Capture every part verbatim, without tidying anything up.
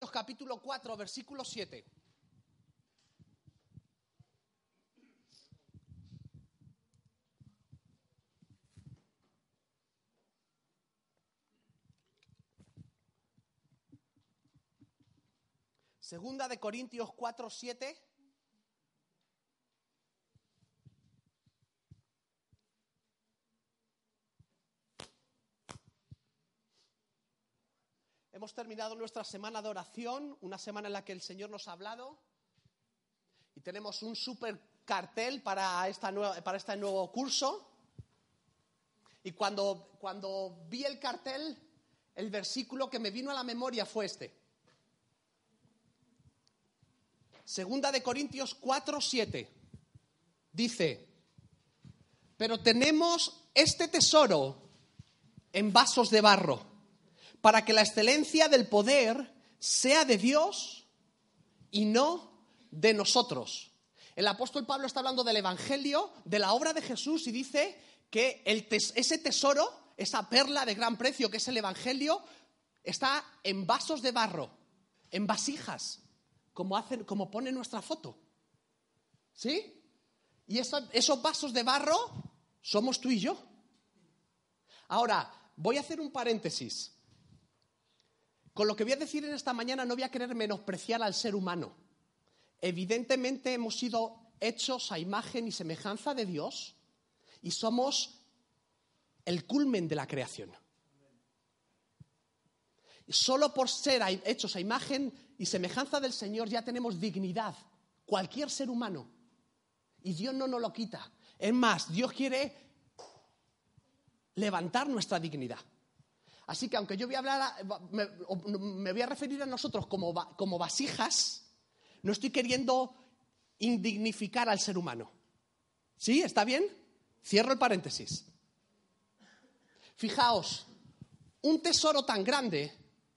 Corintios capítulo cuatro, versículo siete. Segunda de Corintios cuatro, siete. Hemos terminado nuestra semana de oración, una semana en la que el Señor nos ha hablado y tenemos un súper cartel para, esta nueva, para este nuevo curso. Y cuando, cuando vi el cartel, el versículo que me vino a la memoria fue este. Segunda de Corintios cuatro, siete. Dice: pero tenemos este tesoro en vasos de barro, para que la excelencia del poder sea de Dios y no de nosotros. El apóstol Pablo está hablando del evangelio, de la obra de Jesús, y dice que el tes- ese tesoro, esa perla de gran precio que es el evangelio, está en vasos de barro, en vasijas, como hacen, como pone nuestra foto. ¿Sí? Y eso, esos vasos de barro somos tú y yo. Ahora, voy a hacer un paréntesis. Con lo que voy a decir en esta mañana no voy a querer menospreciar al ser humano. Evidentemente hemos sido hechos a imagen y semejanza de Dios y somos el culmen de la creación. Solo por ser hechos a imagen y semejanza del Señor ya tenemos dignidad, cualquier ser humano. Y Dios no nos lo quita. Es más, Dios quiere levantar nuestra dignidad. Así que aunque yo voy a hablar, me, me voy a referir a nosotros como, como vasijas, no estoy queriendo indignificar al ser humano. ¿Sí? ¿Está bien? Cierro el paréntesis. Fijaos, un tesoro tan grande,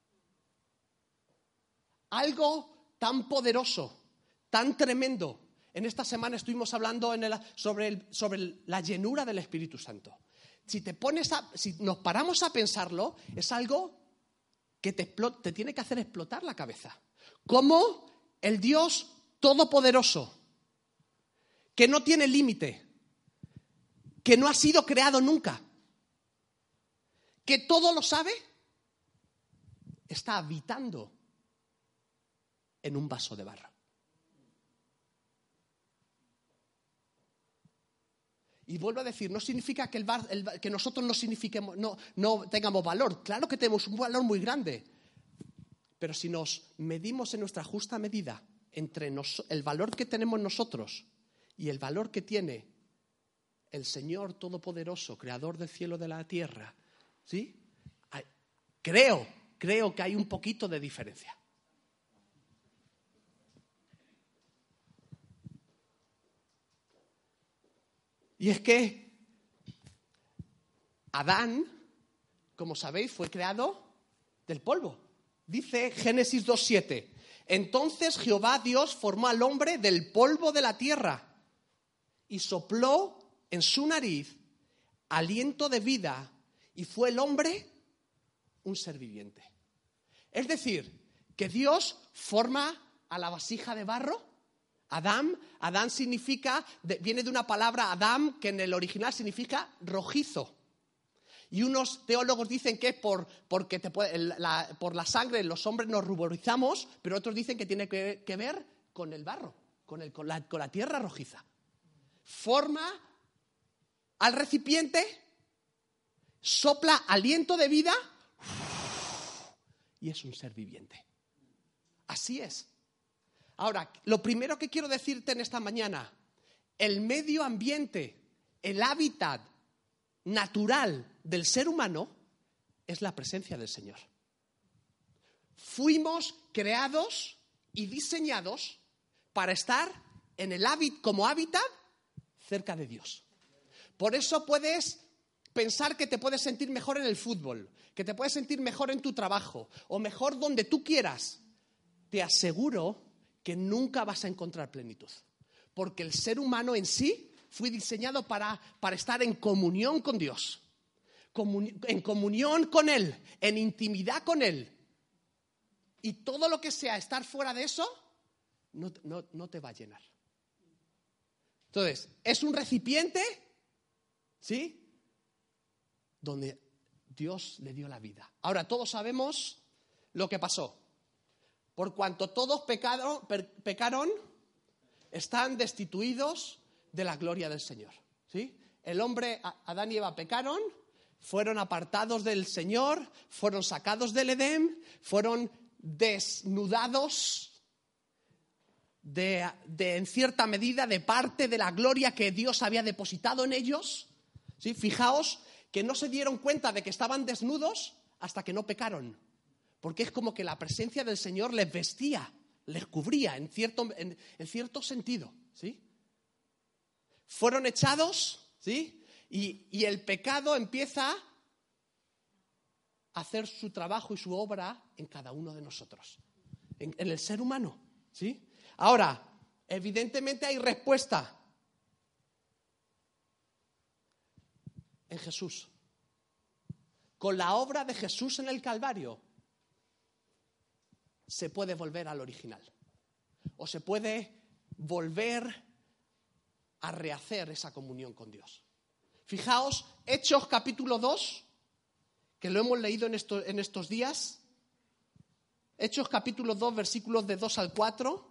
algo tan poderoso, tan tremendo. En esta semana estuvimos hablando en el, sobre, el, sobre el, la llenura del Espíritu Santo. Si te pones a, si nos paramos a pensarlo, es algo que te, te tiene que hacer explotar la cabeza. Como el Dios todopoderoso, que no tiene límite, que no ha sido creado nunca, que todo lo sabe, está habitando en un vaso de barro. Y vuelvo a decir, no significa que, el bar, el, que nosotros no, signifiquemos, no, no tengamos valor. Claro que tenemos un valor muy grande. Pero si nos medimos en nuestra justa medida entre nos, el valor que tenemos nosotros y el valor que tiene el Señor Todopoderoso, Creador del cielo y de la tierra, ¿sí? Hay, creo, creo que hay un poquito de diferencia. Y es que Adán, como sabéis, fue creado del polvo. Dice Génesis dos siete. Entonces Jehová Dios formó al hombre del polvo de la tierra y sopló en su nariz aliento de vida y fue el hombre un ser viviente. Es decir, que Dios forma a la vasija de barro. Adán, Adán significa, viene de una palabra Adam, que en el original significa rojizo. Y unos teólogos dicen que es por, porque te puede, la, por la sangre los hombres nos ruborizamos, pero otros dicen que tiene que, que ver con el barro, con, el, con, la, con la tierra rojiza. Forma al recipiente, sopla aliento de vida y es un ser viviente. Así es. Ahora, lo primero que quiero decirte en esta mañana, el medio ambiente, el hábitat natural del ser humano es la presencia del Señor. Fuimos creados y diseñados para estar en el hábit, como hábitat cerca de Dios. Por eso puedes pensar que te puedes sentir mejor en el fútbol, que te puedes sentir mejor en tu trabajo o mejor donde tú quieras. Te aseguro que nunca vas a encontrar plenitud. Porque el ser humano en sí fue diseñado para, para estar en comunión con Dios. Comuni- en comunión con Él, en intimidad con Él. Y todo lo que sea estar fuera de eso, no, no, no te va a llenar. Entonces, es un recipiente, ¿sí? Donde Dios le dio la vida. Ahora, todos sabemos lo que pasó. Por cuanto todos pecaron, pecaron, están destituidos de la gloria del Señor, ¿sí? El hombre, Adán y Eva, pecaron, fueron apartados del Señor, fueron sacados del Edén, fueron desnudados de, de, en cierta medida, de parte de la gloria que Dios había depositado en ellos, ¿sí? Fijaos que no se dieron cuenta de que estaban desnudos hasta que no pecaron, porque es como que la presencia del Señor les vestía, les cubría en cierto, en, en cierto sentido, ¿sí? Fueron echados, ¿sí? Y, y el pecado empieza a hacer su trabajo y su obra en cada uno de nosotros, en, en el ser humano, ¿sí? Ahora, evidentemente hay respuesta en Jesús. Con la obra de Jesús en el Calvario se puede volver al original. O se puede volver a rehacer esa comunión con Dios. Fijaos, Hechos capítulo dos, que lo hemos leído en, esto, en estos días. Hechos capítulo dos, versículos de dos al cuatro.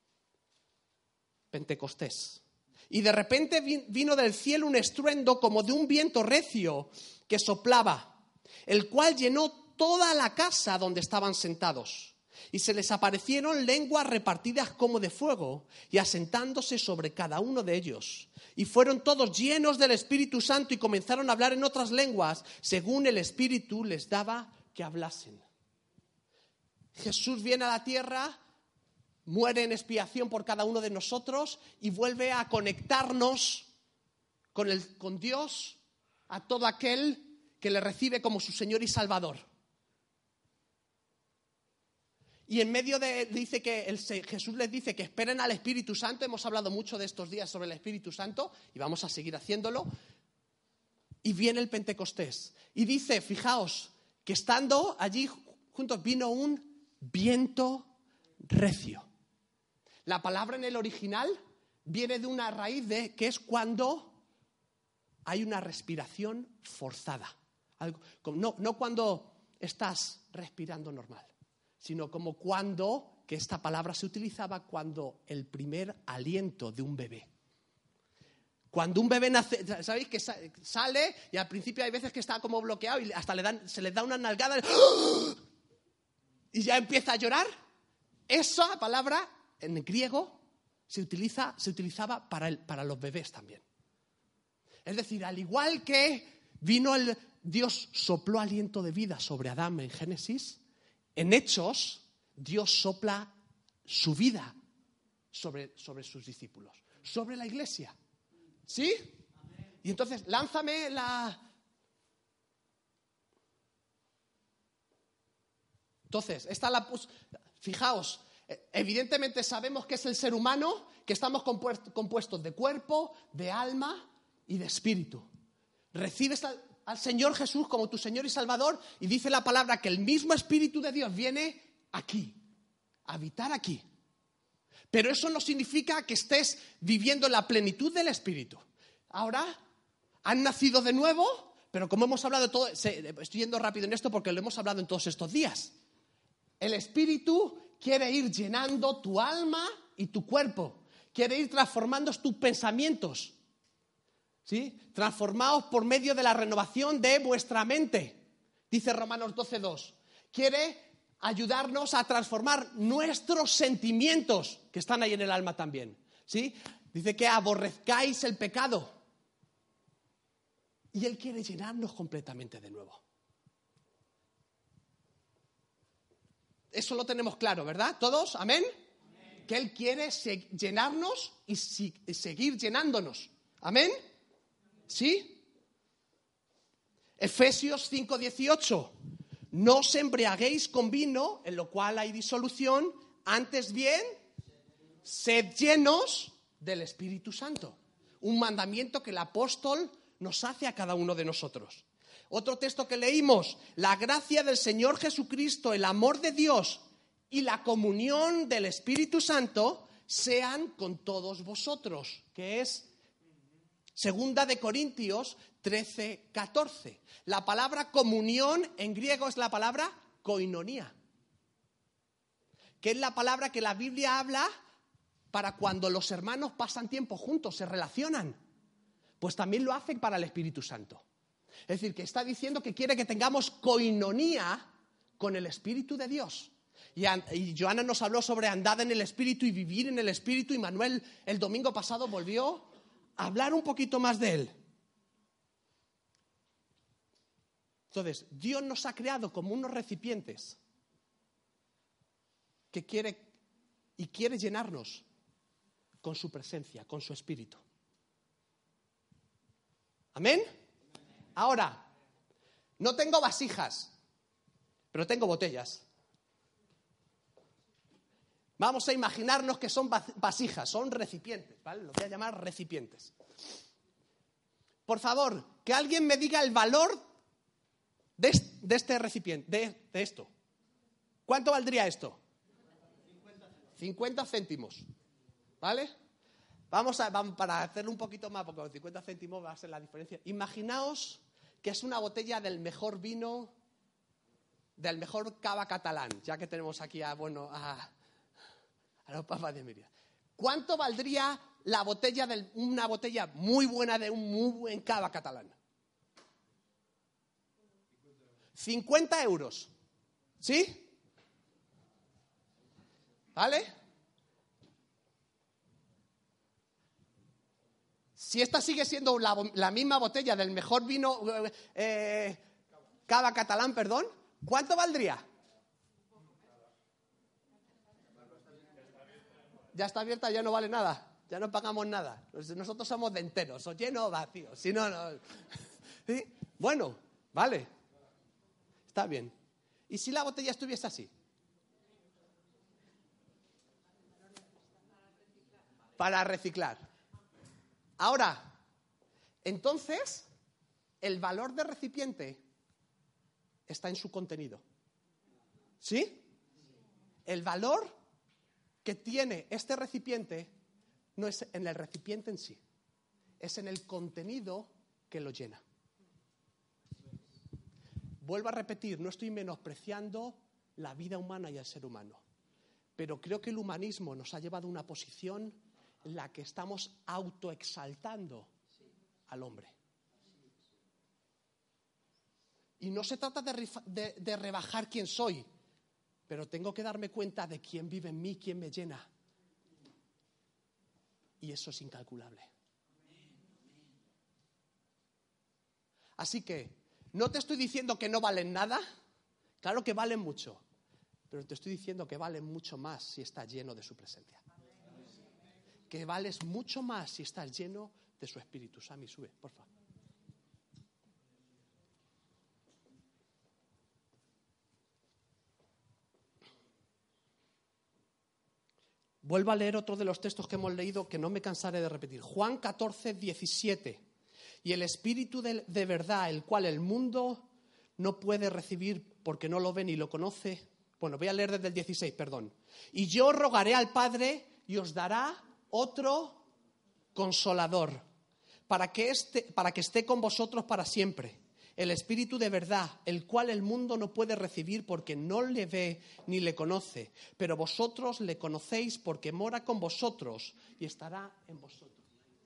Pentecostés. Y de repente vino del cielo un estruendo como de un viento recio que soplaba, el cual llenó toda la casa donde estaban sentados. Y se les aparecieron lenguas repartidas como de fuego y asentándose sobre cada uno de ellos. Y fueron todos llenos del Espíritu Santo y comenzaron a hablar en otras lenguas según el Espíritu les daba que hablasen. Jesús viene a la tierra, muere en expiación por cada uno de nosotros y vuelve a conectarnos con, el, con Dios, a todo aquel que le recibe como su Señor y Salvador. Y en medio de, dice que el, Jesús les dice que esperen al Espíritu Santo. Hemos hablado mucho de estos días sobre el Espíritu Santo y vamos a seguir haciéndolo. Y viene el Pentecostés. Y dice, fijaos, que estando allí juntos vino un viento recio. La palabra en el original viene de una raíz de que es cuando hay una respiración forzada. Algo, no, no cuando estás respirando normal, sino como cuando, que esta palabra se utilizaba cuando el primer aliento de un bebé. Cuando un bebé nace, ¿sabéis? Que sale y al principio hay veces que está como bloqueado y hasta le dan, se le da una nalgada y ya empieza a llorar. Esa palabra en griego se utiliza, se utilizaba para, el, para los bebés también. Es decir, al igual que vino el Dios sopló aliento de vida sobre Adán en Génesis, en Hechos Dios sopla su vida sobre, sobre sus discípulos, sobre la iglesia. ¿Sí? Amén. Y entonces, lánzame la... Entonces, esta la pus... Fijaos, evidentemente sabemos que es el ser humano, que estamos compuestos de cuerpo, de alma y de espíritu. Recibes al, al Señor Jesús como tu Señor y Salvador y dice la palabra que el mismo Espíritu de Dios viene aquí, a habitar aquí. Pero eso no significa que estés viviendo en la plenitud del Espíritu. Ahora, han nacido de nuevo, pero como hemos hablado todo, estoy yendo rápido en esto porque lo hemos hablado en todos estos días. El Espíritu quiere ir llenando tu alma y tu cuerpo. Quiere ir transformando tus pensamientos. ¿Sí? Transformados por medio de la renovación de vuestra mente. Dice Romanos doce dos. Quiere ayudarnos a transformar nuestros sentimientos que están ahí en el alma también, ¿sí? Dice que aborrezcáis el pecado y Él quiere llenarnos completamente de nuevo. Eso lo tenemos claro, ¿verdad? ¿Todos? ¿Amén? Amén. Que Él quiere se- llenarnos y, si- y seguir llenándonos. ¿Amén? ¿Sí? Efesios cinco dieciocho. No os embriaguéis con vino, en lo cual hay disolución, antes bien, sed llenos del Espíritu Santo. Un mandamiento que el apóstol nos hace a cada uno de nosotros. Otro texto que leímos, la gracia del Señor Jesucristo, el amor de Dios y la comunión del Espíritu Santo sean con todos vosotros, que es Segunda de Corintios trece, catorce. La palabra comunión en griego es la palabra koinonía, que es la palabra que la Biblia habla para cuando los hermanos pasan tiempo juntos, se relacionan. Pues también lo hace para el Espíritu Santo. Es decir, que está diciendo que quiere que tengamos koinonía con el Espíritu de Dios. Y, y Joana nos habló sobre andar en el Espíritu y vivir en el Espíritu, y Manuel el domingo pasado volvió a hablar un poquito más de él. Entonces, Dios nos ha creado como unos recipientes que quiere y quiere llenarnos con su presencia, con su Espíritu. ¿Amén? Ahora, no tengo vasijas, pero tengo botellas. Vamos a imaginarnos que son vasijas, son recipientes, ¿vale? Lo voy a llamar recipientes. Por favor, que alguien me diga el valor de este, de este recipiente, de, de esto. ¿Cuánto valdría esto? cincuenta céntimos, ¿vale? Vamos a, vamos, para hacerlo un poquito más, porque los cincuenta céntimos va a ser la diferencia. Imaginaos que es una botella del mejor vino, del mejor cava catalán, ya que tenemos aquí a, bueno, a, a los papas de Miriam. ¿Cuánto valdría la botella de una botella muy buena de un muy buen cava catalán? cincuenta euros. ¿Sí? ¿Vale? Si esta sigue siendo la, la misma botella del mejor vino, eh, cava catalán, perdón, ¿cuánto valdría? Ya está abierta, ya no vale nada, ya no pagamos nada. Nosotros somos de enteros, o lleno o vacío, si no, no. ¿Sí? Bueno, vale, está bien. ¿Y si la botella estuviese así? Para reciclar. Ahora, entonces, el valor del recipiente está en su contenido. ¿Sí? El valor que tiene este recipiente no es en el recipiente en sí, es en el contenido que lo llena. Vuelvo a repetir, no estoy menospreciando la vida humana y el ser humano, pero creo que el humanismo nos ha llevado a una posición en la que estamos autoexaltando al hombre. Y no se trata de, rifa, de, de rebajar quién soy, pero tengo que darme cuenta de quién vive en mí, quién me llena. Y eso es incalculable. Así que, no te estoy diciendo que no valen nada, claro que valen mucho, pero te estoy diciendo que valen mucho más si estás lleno de su presencia. Que vales mucho más si estás lleno de su Espíritu. Sammy, sube, por favor. Vuelvo a leer otro de los textos que hemos leído que no me cansaré de repetir. Juan catorce, diecisiete. Y el Espíritu de, de verdad, el cual el mundo no puede recibir porque no lo ve ni lo conoce. Bueno, voy a leer desde el dieciséis, perdón. Y yo rogaré al Padre y os dará otro consolador, para que, este, para que esté con vosotros para siempre, el Espíritu de verdad, el cual el mundo no puede recibir porque no le ve ni le conoce, pero vosotros le conocéis porque mora con vosotros y estará en vosotros.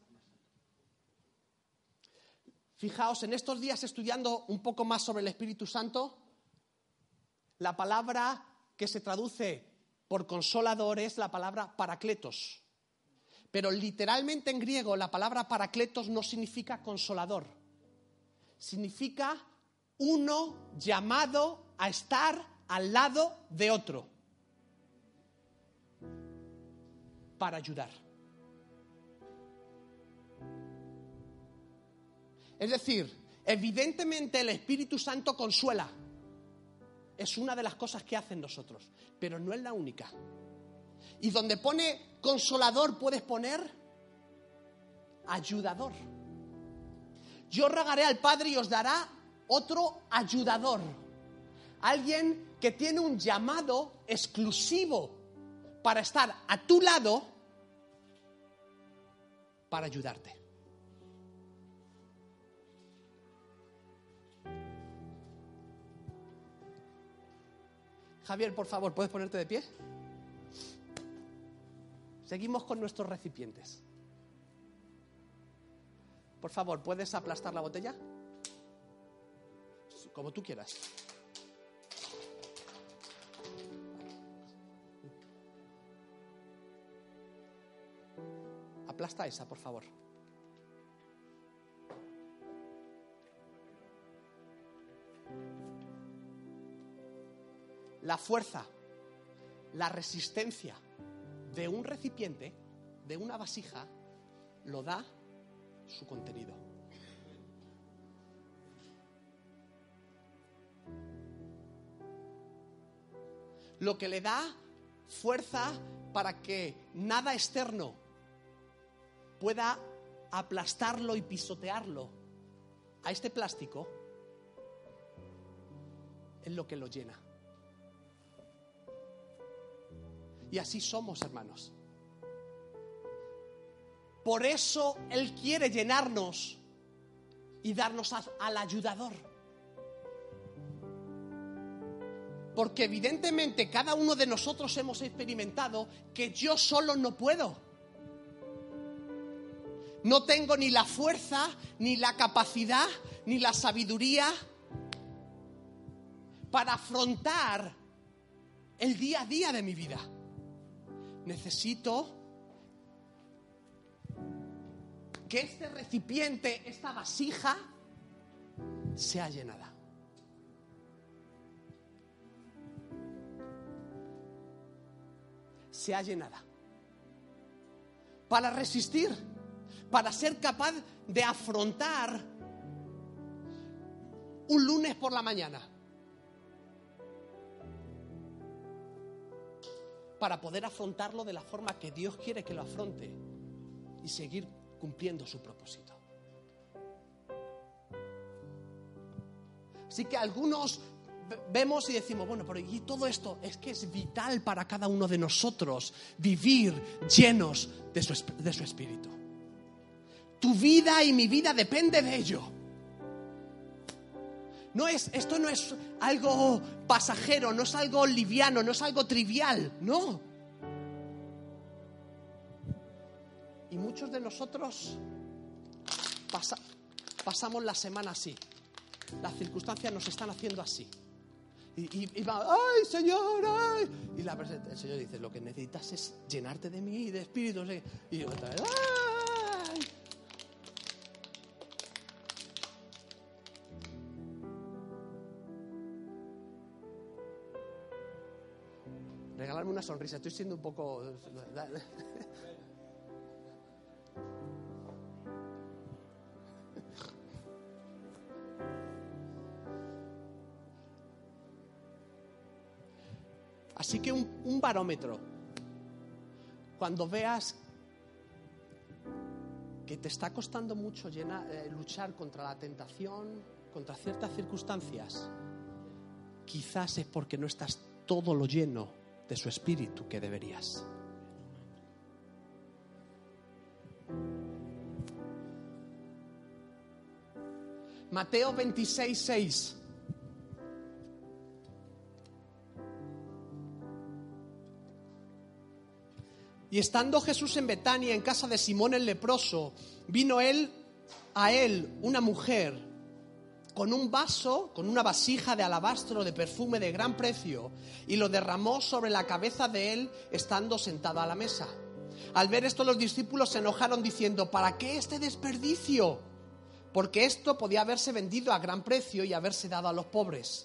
Fijaos, en estos días estudiando un poco más sobre el Espíritu Santo, la palabra que se traduce por consolador es la palabra parakletos. Pero literalmente en griego la palabra parakletos no significa consolador. Significa uno llamado a estar al lado de otro para ayudar. Es decir, evidentemente el Espíritu Santo consuela. Es una de las cosas que hacen nosotros, pero no es la única. Y donde pone consolador puedes poner ayudador. Yo rogaré al Padre y os dará otro ayudador. Alguien que tiene un llamado exclusivo para estar a tu lado para ayudarte. Javier, por favor, ¿puedes ponerte de pie? Seguimos con nuestros recipientes. Por favor, ¿puedes aplastar la botella? Como tú quieras. Aplasta esa, por favor. La fuerza, la resistencia de un recipiente, de una vasija, lo da su contenido. Lo que le da fuerza para que nada externo pueda aplastarlo y pisotearlo a este plástico es lo que lo llena. Y así somos, hermanos. Por eso Él quiere llenarnos y darnos a, al ayudador. Porque evidentemente cada uno de nosotros hemos experimentado que yo solo no puedo. No tengo ni la fuerza, ni la capacidad, ni la sabiduría para afrontar el día a día de mi vida. Necesito que este recipiente, esta vasija, sea llenada. Sea llenada. Para resistir, para ser capaz de afrontar un lunes por la mañana. Para poder afrontarlo de la forma que Dios quiere que lo afronte y seguir cumpliendo su propósito. Así que algunos vemos y decimos, bueno, pero y todo esto es que es vital para cada uno de nosotros vivir llenos de su, de su espíritu. Tu vida y mi vida depende de ello. No es, esto no es algo pasajero, no es algo liviano, no es algo trivial, no. Y muchos de nosotros pasa, pasamos la semana así. Las circunstancias nos están haciendo así. Y, y, y va, ¡ay, Señor! ¡Ay! Y la, el Señor dice, lo que necesitas es llenarte de mí, de espíritu. Y yo otra vez, ¡ay! Regalarme una sonrisa, estoy siendo un poco... Así que un, un barómetro, cuando veas que te está costando mucho llenar, eh, luchar contra la tentación, contra ciertas circunstancias, quizás es porque no estás todo lo lleno de su espíritu que deberías. Mateo veintiséis, seis. Y estando Jesús en Betania, en casa de Simón el leproso, vino él a él una mujer con un vaso, con una vasija de alabastro de perfume de gran precio, y lo derramó sobre la cabeza de él, estando sentado a la mesa. Al ver esto, los discípulos se enojaron diciendo, ¿para qué este desperdicio? Porque esto podía haberse vendido a gran precio y haberse dado a los pobres.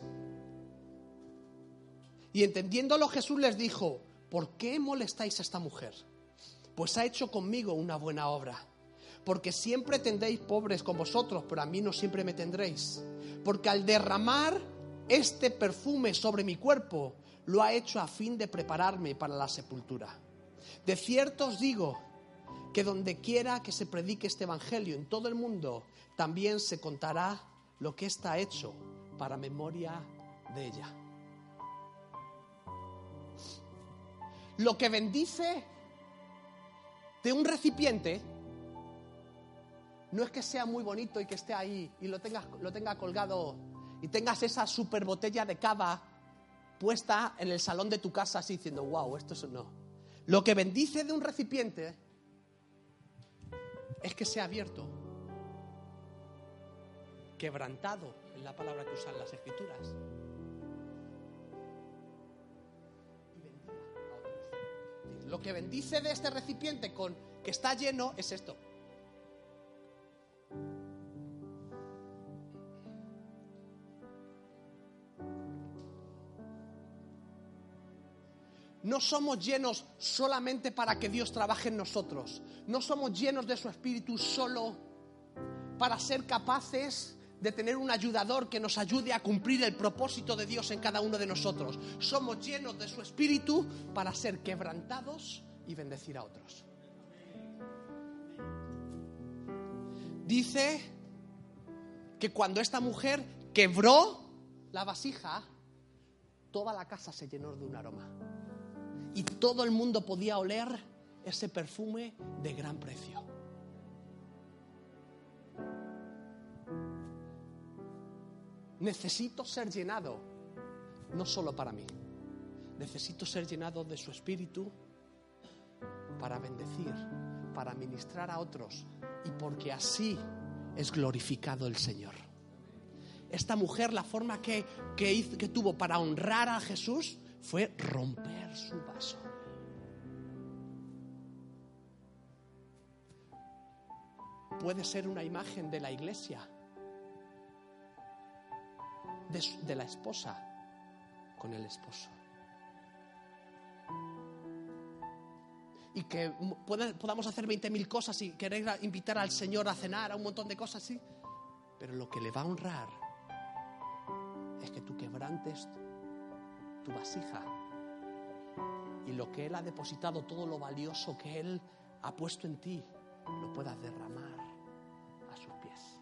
Y entendiéndolo, Jesús les dijo, ¿por qué molestáis a esta mujer? Pues ha hecho conmigo una buena obra. Porque siempre tendréis pobres con vosotros, pero a mí no siempre me tendréis. Porque al derramar este perfume sobre mi cuerpo, lo ha hecho a fin de prepararme para la sepultura. De cierto os digo que donde quiera que se predique este evangelio en todo el mundo, también se contará lo que está hecho para memoria de ella. Lo que bendice de un recipiente no es que sea muy bonito y que esté ahí y lo tengas, lo tenga colgado y tengas esa super botella de cava puesta en el salón de tu casa así diciendo, wow, esto es no. Lo que bendice de un recipiente es que sea abierto, quebrantado, es la palabra que usan las Escrituras. Y bendiga a otros. Lo que bendice de este recipiente con que está lleno es esto. No somos llenos solamente para que Dios trabaje en nosotros. No somos llenos de su Espíritu solo para ser capaces de tener un ayudador que nos ayude a cumplir el propósito de Dios en cada uno de nosotros. Somos llenos de su Espíritu para ser quebrantados y bendecir a otros. Dice que cuando esta mujer quebró la vasija, toda la casa se llenó de un aroma. Y todo el mundo podía oler ese perfume de gran precio. Necesito ser llenado, no solo para mí. Necesito ser llenado de su Espíritu para bendecir, para ministrar a otros y porque así es glorificado el Señor. Esta mujer, la forma que, que, hizo, que tuvo para honrar a Jesús fue romper su vaso. Puede ser una imagen de la iglesia, de, de la esposa con el esposo. Y que puede, podamos hacer veinte mil cosas y querer invitar al Señor a cenar, a un montón de cosas, sí. Pero lo que le va a honrar es que tú quebrantes tu vasija y lo que Él ha depositado, todo lo valioso que Él ha puesto en ti, lo puedas derramar a sus pies.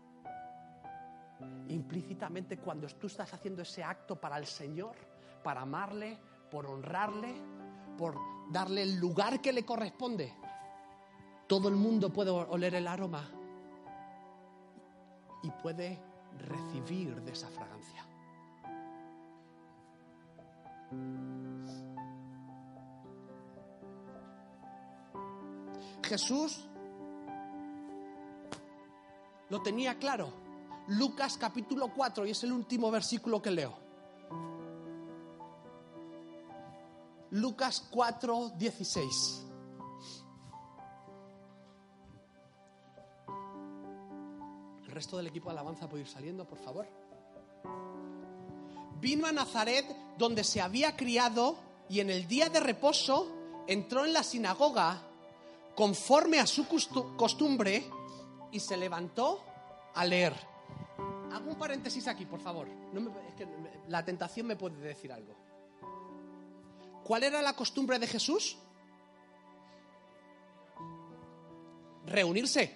Implícitamente, cuando tú estás haciendo ese acto para el Señor, para amarle, por honrarle, por darle el lugar que le corresponde, todo el mundo puede oler el aroma y puede recibir de esa fragancia. Jesús lo tenía claro. Lucas capítulo cuatro, y es el último versículo que leo. Lucas cuatro, dieciséis. El resto del equipo de alabanza puede ir saliendo, por favor. Vino a Nazaret, donde se había criado, y en el día de reposo entró en la sinagoga conforme a su costumbre y se levantó a leer. Hago un paréntesis aquí, por favor. No me, es que la tentación me puede decir algo. ¿Cuál era la costumbre de Jesús? Reunirse.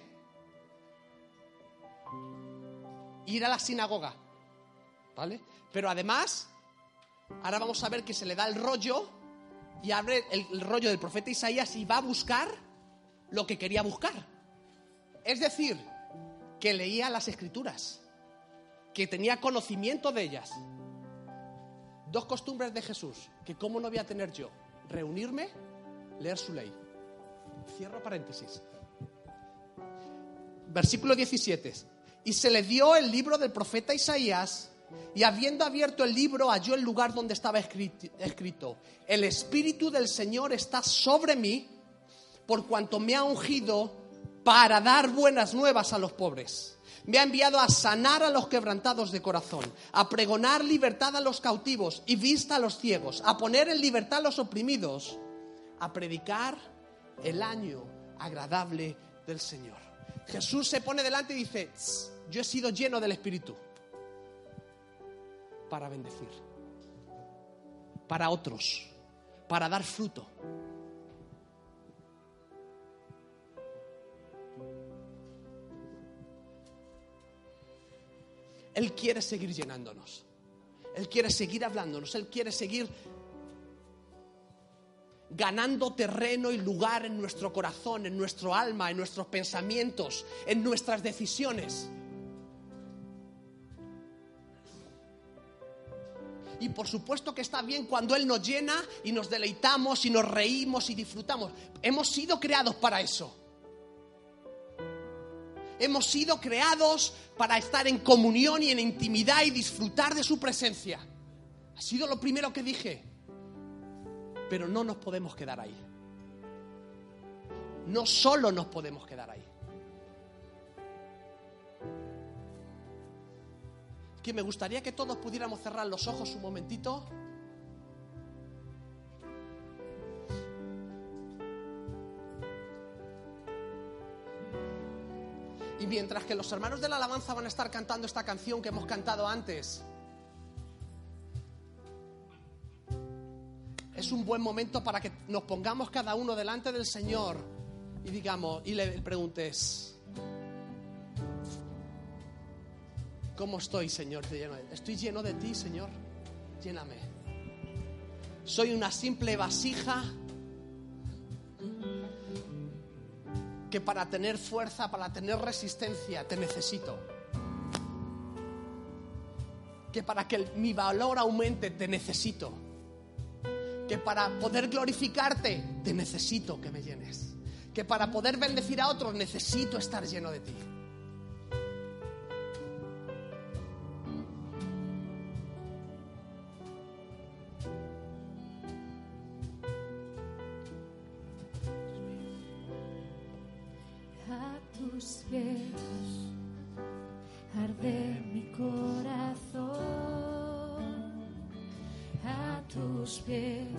Ir a la sinagoga. ¿Vale? Pero además, ahora vamos a ver que se le da el rollo y abre el, el rollo del profeta Isaías y va a buscar lo que quería buscar. Es decir, que leía las Escrituras, que tenía conocimiento de ellas. Dos costumbres de Jesús, que cómo no voy a tener yo: reunirme, leer su ley. Cierro paréntesis. Versículo diecisiete. Y se le dio el libro del profeta Isaías, y habiendo abierto el libro, halló el lugar donde estaba escrito: el Espíritu del Señor está sobre mí, por cuanto me ha ungido para dar buenas nuevas a los pobres. Me ha enviado a sanar a los quebrantados de corazón, a pregonar libertad a los cautivos y vista a los ciegos, a poner en libertad a los oprimidos, a predicar el año agradable del Señor. Jesús se pone delante y dice: yo he sido lleno del Espíritu para bendecir, para otros, para dar fruto. Él quiere seguir llenándonos. Él quiere seguir hablándonos. Él quiere seguir ganando terreno y lugar en nuestro corazón, en nuestro alma, en nuestros pensamientos, en nuestras decisiones. Y por supuesto que está bien cuando Él nos llena y nos deleitamos y nos reímos y disfrutamos. Hemos sido creados para eso. Hemos sido creados para estar en comunión y en intimidad y disfrutar de su presencia. Ha sido lo primero que dije. Pero no nos podemos quedar ahí. No solo nos podemos quedar ahí. Que me gustaría que todos pudiéramos cerrar los ojos un momentito. Y mientras que los hermanos de la alabanza van a estar cantando esta canción que hemos cantado antes, es un buen momento para que nos pongamos cada uno delante del Señor y digamos, y le preguntes: ¿cómo estoy, Señor? ¿Estoy lleno de ti, Señor? Lléname. Soy una simple vasija que para tener fuerza, para tener resistencia, te necesito. Que para que el, mi valor aumente, te necesito. Que para poder glorificarte, te necesito que me llenes. Que para poder bendecir a otros, necesito estar lleno de ti. Tus pies arde mi corazón, a tus pies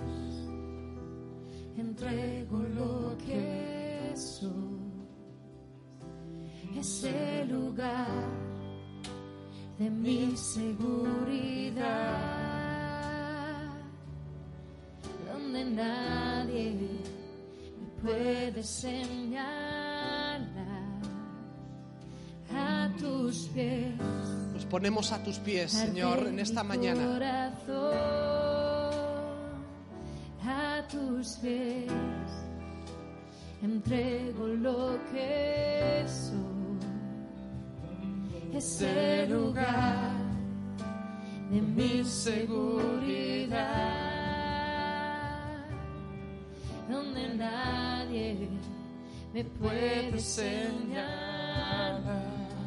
entrego lo que soy. Es el lugar de mi seguridad, donde nadie me puede señalar. A tus pies nos ponemos a tus pies, Señor, en esta mañana. Corazón, a tus pies entrego lo que soy. Es el lugar de mi seguridad, donde nadie me puede señalar.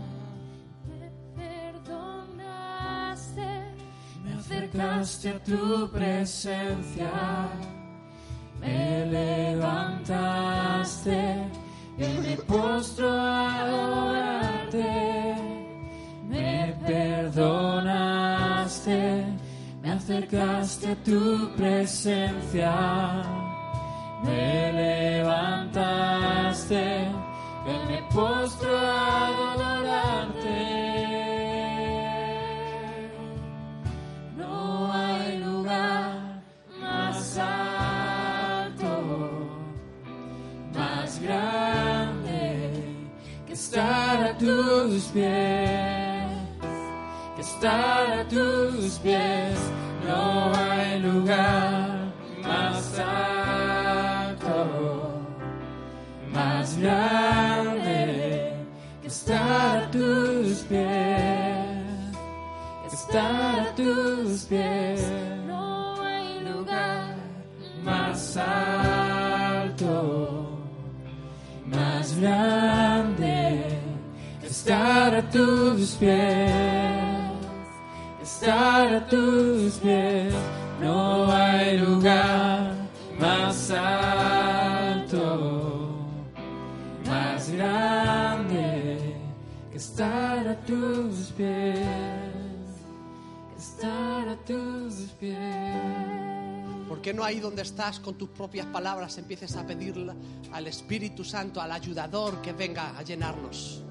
Me acercaste a tu presencia, me levantaste, y me postro a adorarte. Me perdonaste, me acercaste a tu presencia, me levantaste, y me postro a adorarte. Estar a tus pies, que estar a tus pies, no hay lugar más alto, más grande, que estar a tus pies, que estar a tus pies, no hay lugar más alto, más grande, que estar a tus pies, que estar a tus pies, no hay lugar más alto, más grande, que estar a tus pies, que estar a tus pies. ¿Por qué no ahí donde estás con tus propias palabras empieces a pedirle al Espíritu Santo, al ayudador, que venga a llenarnos?